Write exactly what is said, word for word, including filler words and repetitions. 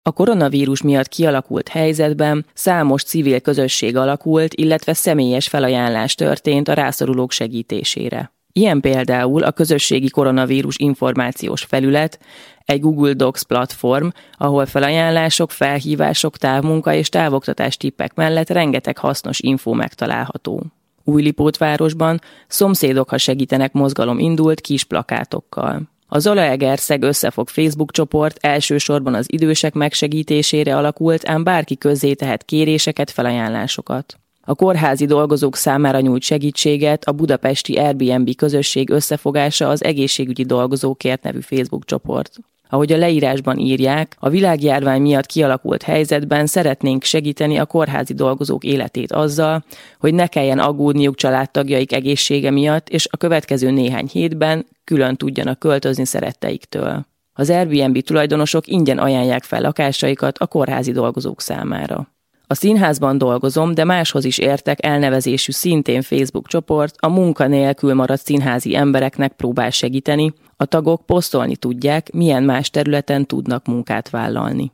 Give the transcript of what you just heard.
A koronavírus miatt kialakult helyzetben számos civil közösség alakult, illetve személyes felajánlás történt a rászorulók segítésére. Ilyen például a közösségi koronavírus információs felület, egy Google Docs platform, ahol felajánlások, felhívások, távmunka és távoktatás tippek mellett rengeteg hasznos infó megtalálható. Újlipótvárosban Szomszédok, ha segítenek mozgalom indult kis plakátokkal. A Zalaegerszeg összefog Facebook csoport elsősorban az idősek megsegítésére alakult, ám bárki közzé tehet kéréseket, felajánlásokat. A kórházi dolgozók számára nyújt segítséget a budapesti Airbnb közösség összefogása az Egészségügyi Dolgozókért nevű Facebook csoport. Ahogy a leírásban írják, a világjárvány miatt kialakult helyzetben szeretnénk segíteni a kórházi dolgozók életét azzal, hogy ne kelljen aggódniuk családtagjaik egészsége miatt, és a következő néhány hétben külön tudjanak költözni szeretteiktől. Az Airbnb tulajdonosok ingyen ajánlják fel lakásaikat a kórházi dolgozók számára. A Színházban dolgozom, de máshoz is értek elnevezésű szintén Facebook csoport a munkanélkül maradt színházi embereknek próbál segíteni, a tagok posztolni tudják, milyen más területen tudnak munkát vállalni.